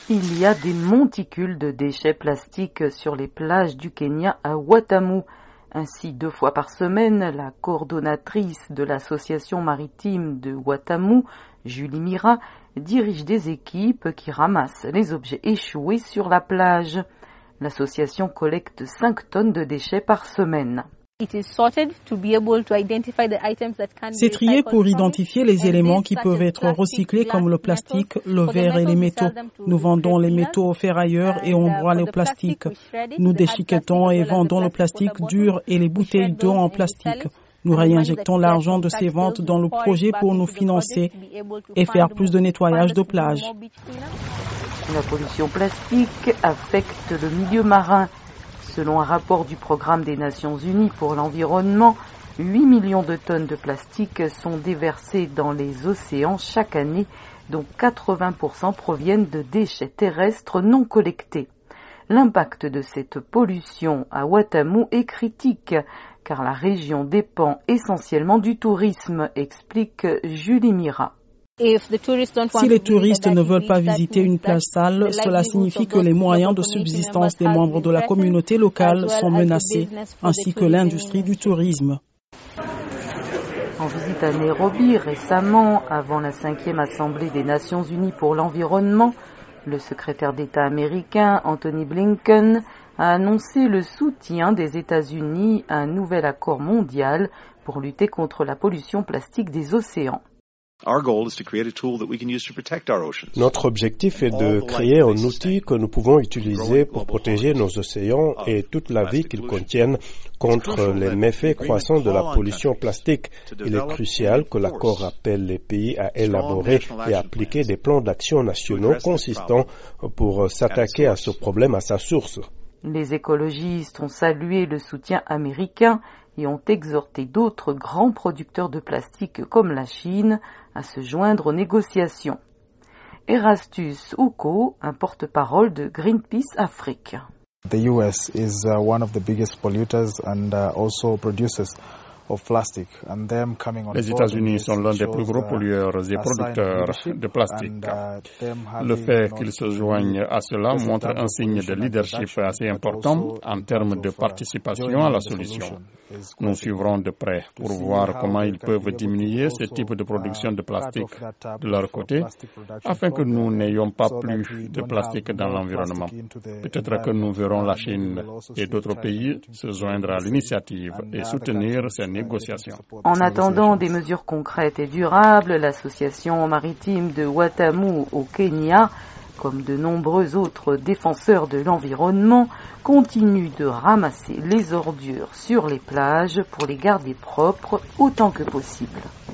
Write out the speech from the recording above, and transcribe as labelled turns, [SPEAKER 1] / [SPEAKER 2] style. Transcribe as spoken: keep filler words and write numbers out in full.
[SPEAKER 1] Il y a des monticules de déchets plastiques sur les plages du Kenya à Watamu. Ainsi, deux fois par semaine, la coordonnatrice de l'association maritime de Watamu, Julie Mira, dirige des équipes qui ramassent les objets échoués sur la plage. L'association collecte cinq tonnes de déchets par semaine.
[SPEAKER 2] C'est trié pour identifier les éléments qui peuvent être recyclés comme le plastique, le verre et les métaux. Nous vendons les métaux aux ferrailleurs et on broie le plastique. Nous déchiquetons et vendons le plastique dur et les bouteilles d'eau en plastique. Nous réinjectons l'argent de ces ventes dans le projet pour nous financer et faire plus de nettoyage de plage.
[SPEAKER 1] La pollution plastique affecte le milieu marin. Selon un rapport du Programme des Nations Unies pour l'environnement, huit millions de tonnes de plastique sont déversées dans les océans chaque année, dont quatre-vingts pour cent proviennent de déchets terrestres non collectés. L'impact de cette pollution à Watamu est critique, car la région dépend essentiellement du tourisme, explique Julie Mira.
[SPEAKER 2] Si les touristes ne veulent pas visiter une plage sale, cela signifie que les moyens de subsistance des membres de la communauté locale sont menacés, ainsi que l'industrie du tourisme.
[SPEAKER 1] En visite à Nairobi récemment, avant la cinquième Assemblée des Nations Unies pour l'environnement, le secrétaire d'État américain Anthony Blinken a annoncé le soutien des États-Unis à un nouvel accord mondial pour lutter contre la pollution plastique des océans.
[SPEAKER 3] Notre objectif est de créer un outil que nous pouvons utiliser pour protéger nos océans et toute la vie qu'ils contiennent contre les méfaits croissants de la pollution plastique. Il est crucial que l'accord appelle les pays à élaborer et appliquer des plans d'action nationaux consistants pour s'attaquer à ce problème à sa source.
[SPEAKER 1] Les écologistes ont salué le soutien américain et ont exhorté d'autres grands producteurs de plastique comme la Chine à se joindre aux négociations. Erastus Uko, un porte-parole de Greenpeace Afrique.
[SPEAKER 4] The U S is uh, one of the biggest polluters and uh, also producers of plastic, and them coming on
[SPEAKER 5] Les États-Unis sont l'un des plus gros pollueurs et producteurs de plastique. Le fait qu'ils se joignent à cela montre un signe de leadership assez important en termes de participation à la solution. Nous suivrons de près pour voir comment ils peuvent diminuer ce type de production de plastique de leur côté, afin que nous n'ayons pas plus de plastique dans l'environnement. Peut-être que nous verrons la Chine et d'autres pays se joindre à l'initiative et soutenir ces négociations.
[SPEAKER 1] En attendant des mesures concrètes et durables, l'association maritime de Watamu au Kenya, comme de nombreux autres défenseurs de l'environnement, continue de ramasser les ordures sur les plages pour les garder propres autant que possible.